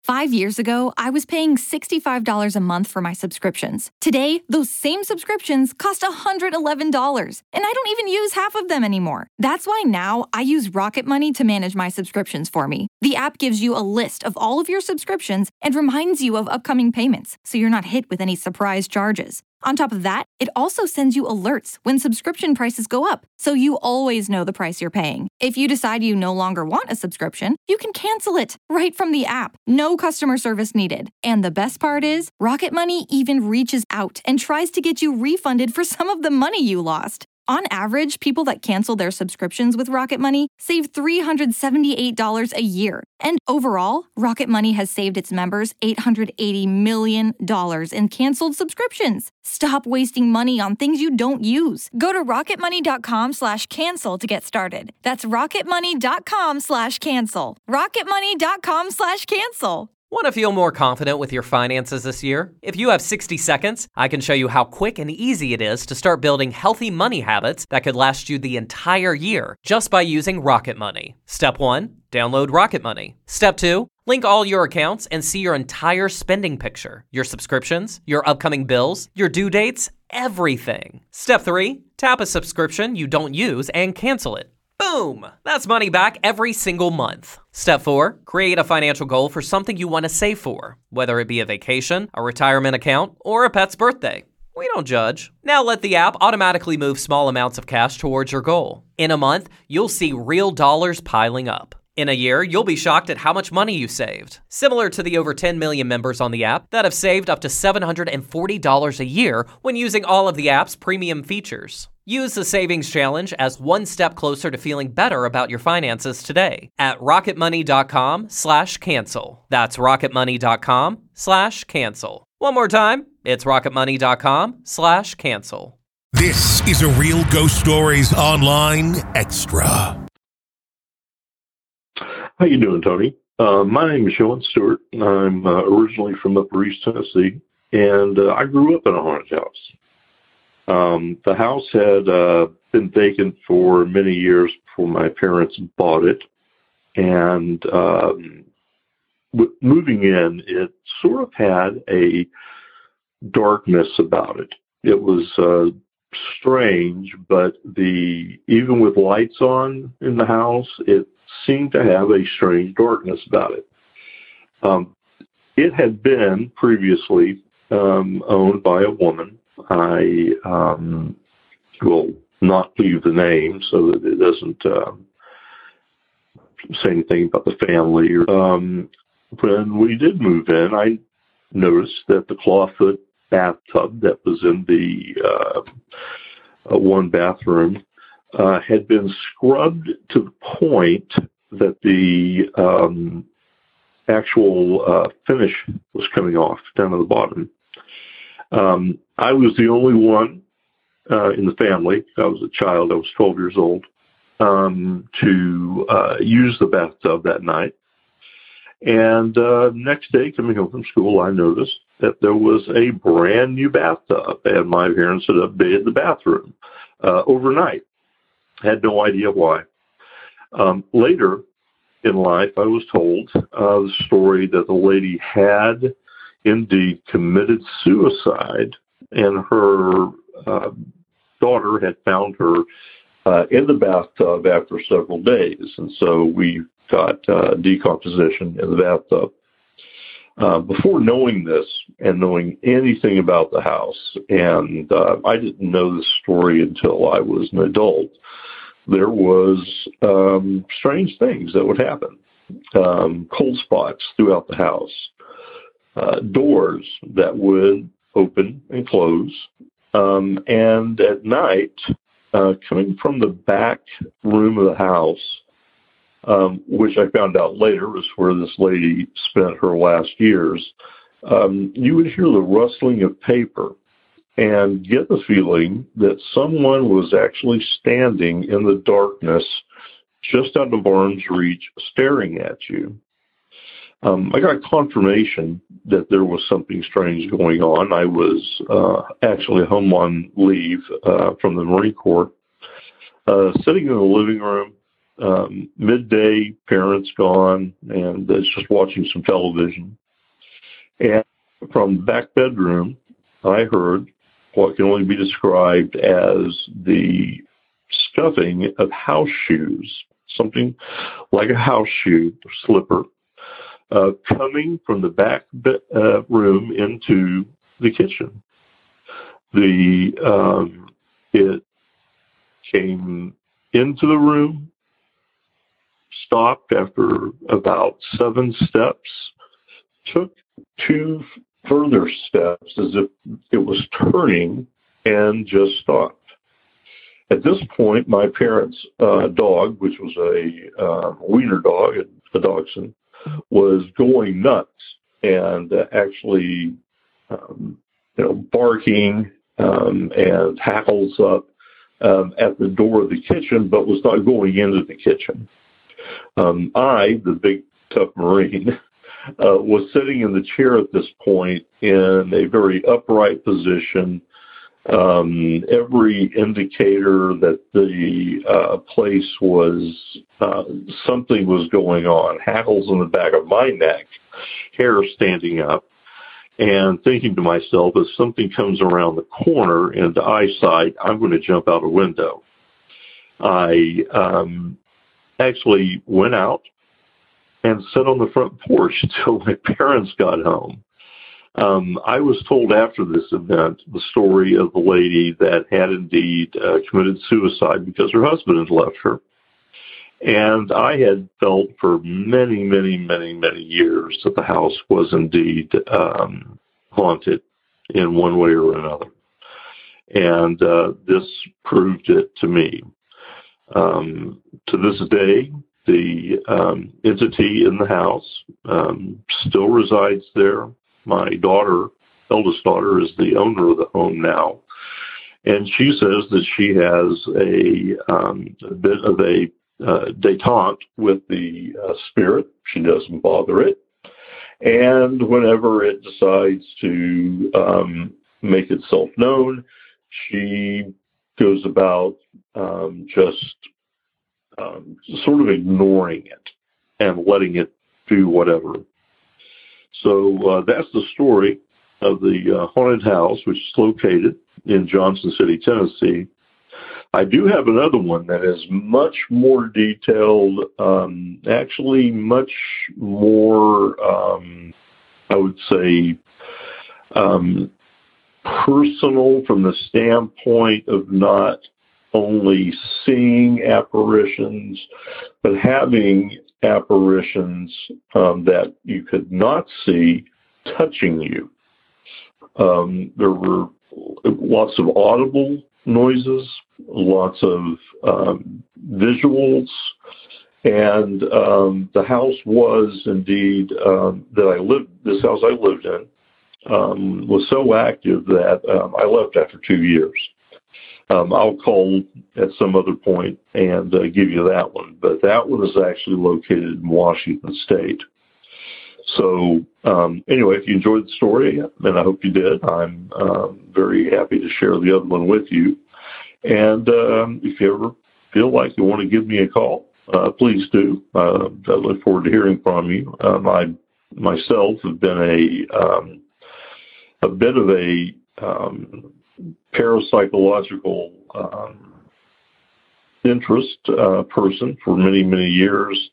5 years ago, I was paying $65 a month for my subscriptions. Today, those same subscriptions cost $111, and I don't even use half of them anymore. That's why now I use Rocket Money to manage my subscriptions for me. The app gives you a list of all of your subscriptions and reminds you of upcoming payments, so you're not hit with any surprise charges. On top of that, it also sends you alerts when subscription prices go up, so you always know the price you're paying. If you decide you no longer want a subscription, you can cancel it right from the app. No customer service needed. And the best part is, Rocket Money even reaches out and tries to get you refunded for some of the money you lost. On average, people that cancel their subscriptions with Rocket Money save $378 a year. And overall, Rocket Money has saved its members $880 million in canceled subscriptions. Stop wasting money on things you don't use. Go to rocketmoney.com/cancel to get started. That's rocketmoney.com/cancel. rocketmoney.com/cancel. Want to feel more confident with your finances this year? If you have 60 seconds, I can show you how quick and easy it is to start building healthy money habits that could last you the entire year just by using Rocket Money. Step 1, download Rocket Money. Step 2, link all your accounts and see your entire spending picture, your subscriptions, your upcoming bills, your due dates, everything. Step 3, tap a subscription you don't use and cancel it. Boom! That's money back every single month. Step 4, create a financial goal for something you want to save for, whether it be a vacation, a retirement account, or a pet's birthday. We don't judge. Now let the app automatically move small amounts of cash towards your goal. In a month, you'll see real dollars piling up. In a year, you'll be shocked at how much money you saved. Similar to the over 10 million members on the app that have saved up to $740 a year when using all of the app's premium features. Use the Savings Challenge as one step closer to feeling better about your finances today at rocketmoney.com/cancel. That's rocketmoney.com/cancel. One more time, it's rocketmoney.com/cancel. This is a Real Ghost Stories Online Extra. How you doing, Tony? My name is Sean Stewart. I'm originally from Upper East Tennessee, and I grew up in a haunted house. The house had been vacant for many years before my parents bought it, and moving in, it sort of had a darkness about it. It was strange, but even with lights on in the house, it seemed to have a strange darkness about it. It had been previously owned by a woman. I will not leave the name so that it doesn't say anything about the family. When we did move in, I noticed that the clawfoot bathtub that was in the one bathroom had been scrubbed to the point that the actual finish was coming off down at the bottom. I was the only one in the family. I was a child. I was 12 years old to use the bathtub that night. And next day, coming home from school, I noticed that there was a brand new bathtub, and my parents had updated the bathroom overnight. Had no idea why. Later in life, I was told the story that the lady had indeed committed suicide, and her daughter had found her in the bathtub after several days. And so we got decomposition in the bathtub. Before knowing this and knowing anything about the house, and I didn't know this story until I was an adult, there was strange things that would happen. Cold spots throughout the house, doors that would open and close, and at night, coming from the back room of the house, which I found out later was where this lady spent her last years, you would hear the rustling of paper and get the feeling that someone was actually standing in the darkness just out of arm's reach staring at you. I got confirmation that there was something strange going on. I was actually home on leave from the Marine Corps, sitting in the living room, midday, parents gone, and it's just watching some television. And from the back bedroom, I heard what can only be described as the scuffing of house shoes, something like a house shoe or slipper, coming from the back room into the kitchen. It came into the room, stopped after about 7 steps, took 2 further steps as if it was turning, and just stopped. At this point, my parents' dog, which was a wiener dog, a dachshund, was going nuts and actually, barking and hackles up at the door of the kitchen, but was not going into the kitchen. I, the big tough Marine, was sitting in the chair at this point in a very upright position. Every indicator that the place was, something was going on. Hackles on the back of my neck, hair standing up, and thinking to myself, if something comes around the corner into eyesight, I'm going to jump out a window. I actually went out and sat on the front porch until my parents got home. I was told after this event the story of the lady that had indeed committed suicide because her husband had left her. And I had felt for many, many, many, many years that the house was indeed haunted in one way or another. And this proved it to me. To this day, the entity in the house still resides there. My daughter, eldest daughter, is the owner of the home now. And she says that she has a bit of a detente with the spirit. She doesn't bother it. And whenever it decides to make itself known, she goes about just sort of ignoring it and letting it do whatever. So that's the story of the haunted house, which is located in Johnson City, Tennessee. I do have another one that is much more detailed, actually much more, I would say, personal from the standpoint of not only seeing apparitions, but having apparitions that you could not see touching you. There were lots of audible noises, lots of visuals, and the house was indeed this house I lived in was so active that I left after 2 years. I'll call at some other point and give you that one, but that one is actually located in Washington State. So anyway, if you enjoyed the story, and I hope you did, I'm very happy to share the other one with you. And if you ever feel like you want to give me a call, please do. I look forward to hearing from you. I myself have been a bit of a parapsychological interest person for many, many years.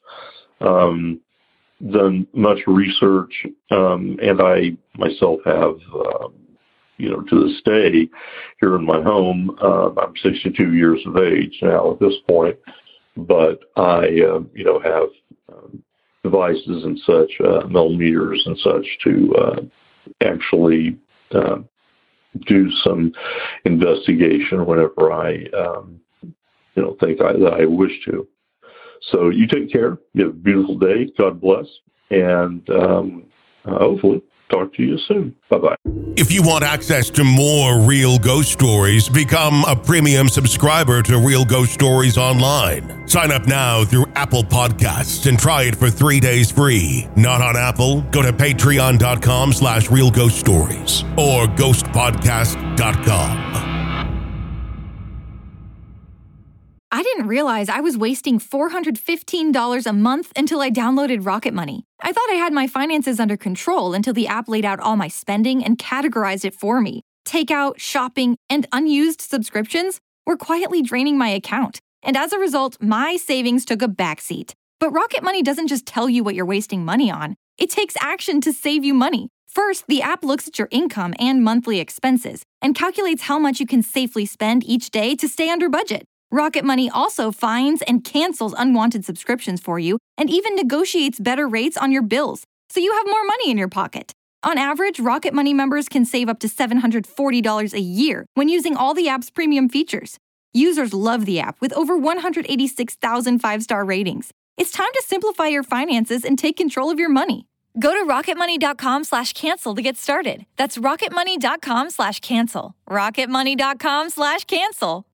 Done much research, and I myself have, to this day, here in my home, I'm 62 years of age now at this point, but I, have devices and such, millimeters and such to actually do some investigation whenever I, think that I wish to. So you take care. You have a beautiful day. God bless. And hopefully talk to you soon. Bye-bye. If you want access to more Real Ghost Stories, become a premium subscriber to Real Ghost Stories Online. Sign up now through Apple Podcasts and try it for 3 days free. Not on Apple? Go to patreon.com/Real Ghost Stories or ghostpodcast.com. didn't realize I was wasting $415 a month until I downloaded Rocket Money. I thought I had my finances under control until the app laid out all my spending and categorized it for me. Takeout, shopping, and unused subscriptions were quietly draining my account. And as a result, my savings took a backseat. But Rocket Money doesn't just tell you what you're wasting money on. It takes action to save you money. First, the app looks at your income and monthly expenses and calculates how much you can safely spend each day to stay under budget. Rocket Money also finds and cancels unwanted subscriptions for you and even negotiates better rates on your bills, so you have more money in your pocket. On average, Rocket Money members can save up to $740 a year when using all the app's premium features. Users love the app with over 186,000 five-star ratings. It's time to simplify your finances and take control of your money. Go to rocketmoney.com/cancel to get started. That's rocketmoney.com/cancel. rocketmoney.com/cancel.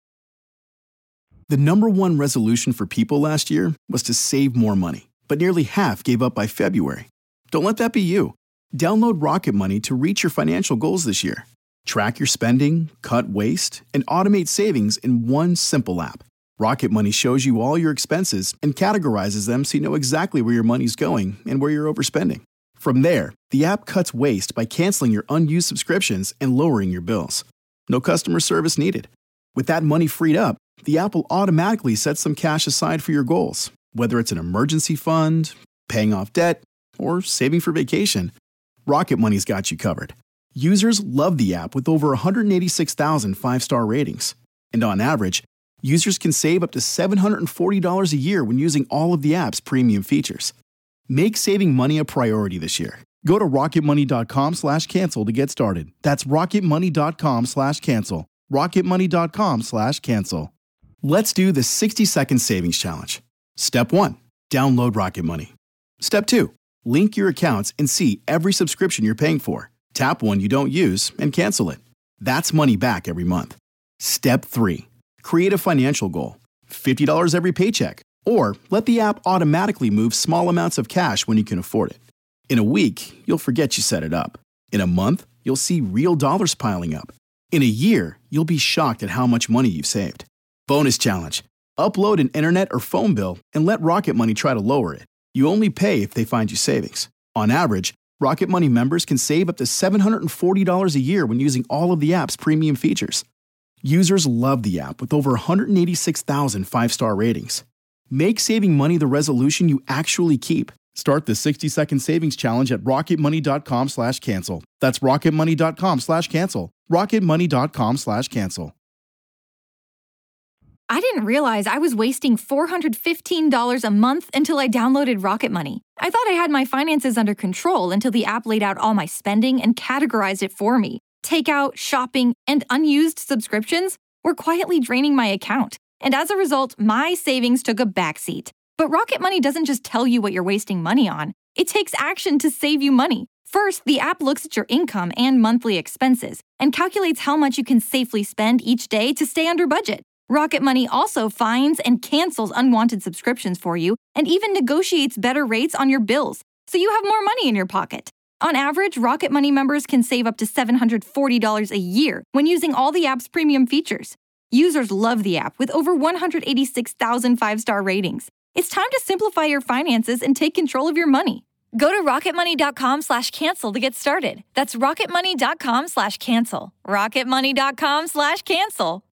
The number one resolution for people last year was to save more money, but nearly half gave up by February. Don't let that be you. Download Rocket Money to reach your financial goals this year. Track your spending, cut waste, and automate savings in one simple app. Rocket Money shows you all your expenses and categorizes them so you know exactly where your money's going and where you're overspending. From there, the app cuts waste by canceling your unused subscriptions and lowering your bills. No customer service needed. With that money freed up, the app will automatically set some cash aside for your goals, whether it's an emergency fund, paying off debt, or saving for vacation. Rocket Money's got you covered. Users love the app with over 186,000 five-star ratings. And on average, users can save up to $740 a year when using all of the app's premium features. Make saving money a priority this year. Go to rocketmoney.com/cancel to get started. That's rocketmoney.com/cancel. rocketmoney.com/cancel. Let's do the 60-second savings challenge. Step 1, download Rocket Money. Step 2, link your accounts and see every subscription you're paying for. Tap one you don't use and cancel it. That's money back every month. Step 3, create a financial goal. $50 every paycheck. Or let the app automatically move small amounts of cash when you can afford it. In a week, you'll forget you set it up. In a month, you'll see real dollars piling up. In a year, you'll be shocked at how much money you've saved. Bonus challenge. Upload an internet or phone bill and let Rocket Money try to lower it. You only pay if they find you savings. On average, Rocket Money members can save up to $740 a year when using all of the app's premium features. Users love the app with over 186,000 five-star ratings. Make saving money the resolution you actually keep. Start the 60-second savings challenge at rocketmoney.com/cancel. That's rocketmoney.com/cancel. rocketmoney.com/cancel. I didn't realize I was wasting $415 a month until I downloaded Rocket Money. I thought I had my finances under control until the app laid out all my spending and categorized it for me. Takeout, shopping, and unused subscriptions were quietly draining my account. And as a result, my savings took a backseat. But Rocket Money doesn't just tell you what you're wasting money on. It takes action to save you money. First, the app looks at your income and monthly expenses and calculates how much you can safely spend each day to stay under budget. Rocket Money also finds and cancels unwanted subscriptions for you and even negotiates better rates on your bills, so you have more money in your pocket. On average, Rocket Money members can save up to $740 a year when using all the app's premium features. Users love the app with over 186,000 five-star ratings. It's time to simplify your finances and take control of your money. Go to rocketmoney.com/cancel to get started. That's rocketmoney.com/cancel. rocketmoney.com/cancel.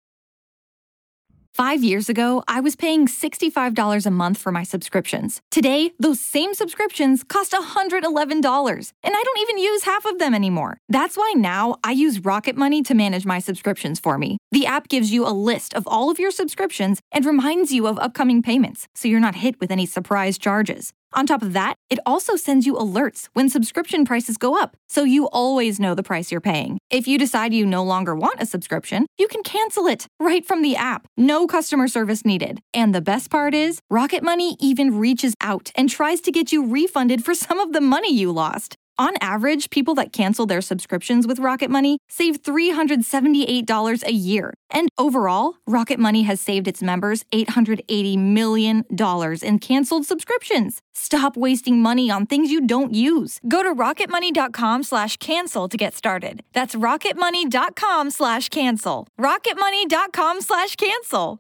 5 years ago, I was paying $65 a month for my subscriptions. Today, those same subscriptions cost $111, and I don't even use half of them anymore. That's why now I use Rocket Money to manage my subscriptions for me. The app gives you a list of all of your subscriptions and reminds you of upcoming payments, so you're not hit with any surprise charges. On top of that, it also sends you alerts when subscription prices go up, so you always know the price you're paying. If you decide you no longer want a subscription, you can cancel it right from the app. No customer service needed. And the best part is, Rocket Money even reaches out and tries to get you refunded for some of the money you lost. On average, people that cancel their subscriptions with Rocket Money save $378 a year. And overall, Rocket Money has saved its members $880 million in canceled subscriptions. Stop wasting money on things you don't use. Go to rocketmoney.com/cancel to get started. That's rocketmoney.com/cancel. rocketmoney.com/cancel.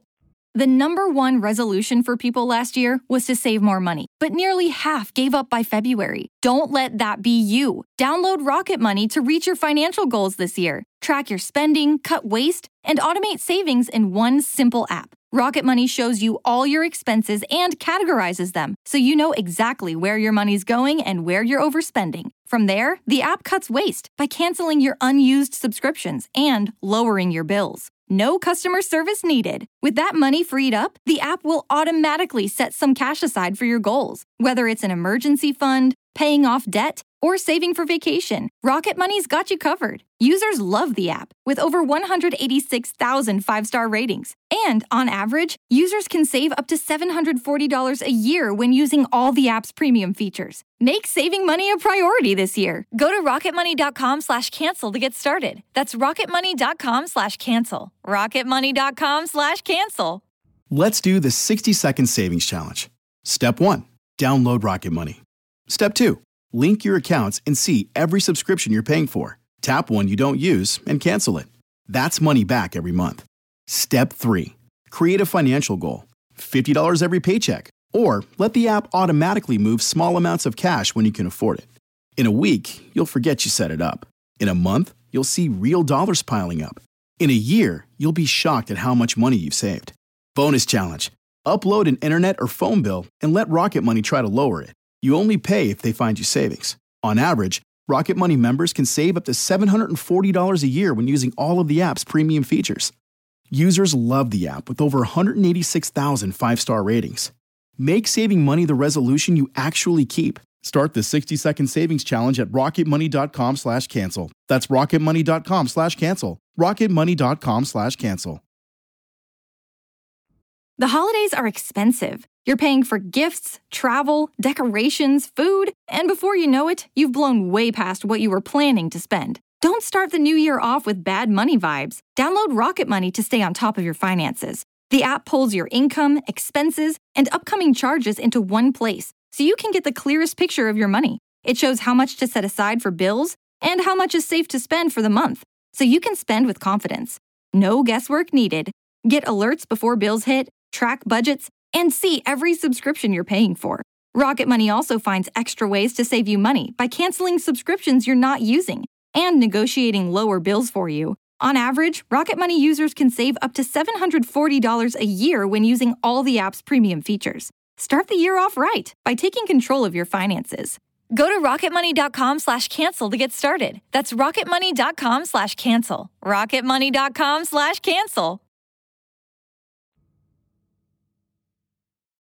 The number one resolution for people last year was to save more money, but nearly half gave up by February. Don't let that be you. Download Rocket Money to reach your financial goals this year. Track your spending, cut waste, and automate savings in one simple app. Rocket Money shows you all your expenses and categorizes them, so you know exactly where your money's going and where you're overspending. From there, the app cuts waste by canceling your unused subscriptions and lowering your bills. No customer service needed. With that money freed up, the app will automatically set some cash aside for your goals. Whether it's an emergency fund, paying off debt, or saving for vacation, Rocket Money's got you covered. Users love the app, with over 186,000 five-star ratings. And on average, users can save up to $740 a year when using all the app's premium features. Make saving money a priority this year. Go to rocketmoney.com/cancel to get started. That's rocketmoney.com/cancel. rocketmoney.com/cancel. Let's do the 60-second savings challenge. Step 1, download Rocket Money. Step 2, link your accounts and see every subscription you're paying for. Tap one you don't use and cancel it. That's money back every month. Step 3, create a financial goal. $50 every paycheck. Or let the app automatically move small amounts of cash when you can afford it. In a week, you'll forget you set it up. In a month, you'll see real dollars piling up. In a year, you'll be shocked at how much money you've saved. Bonus challenge. Upload an internet or phone bill and let Rocket Money try to lower it. You only pay if they find you savings. On average, Rocket Money members can save up to $740 a year when using all of the app's premium features. Users love the app with over 186,000 five-star ratings. Make saving money the resolution you actually keep. Start the 60-second savings challenge at rocketmoney.com/cancel. That's rocketmoney.com/cancel. rocketmoney.com/cancel. The holidays are expensive. You're paying for gifts, travel, decorations, food, and before you know it, you've blown way past what you were planning to spend. Don't start the new year off with bad money vibes. Download Rocket Money to stay on top of your finances. The app pulls your income, expenses, and upcoming charges into one place, so you can get the clearest picture of your money. It shows how much to set aside for bills and how much is safe to spend for the month, so you can spend with confidence. No guesswork needed. Get alerts before bills hit, track budgets, and see every subscription you're paying for. Rocket Money also finds extra ways to save you money by canceling subscriptions you're not using and negotiating lower bills for you. On average, Rocket Money users can save up to $740 a year when using all the app's premium features. Start the year off right by taking control of your finances. Go to rocketmoney.com/cancel to get started. That's rocketmoney.com/cancel. rocketmoney.com/cancel.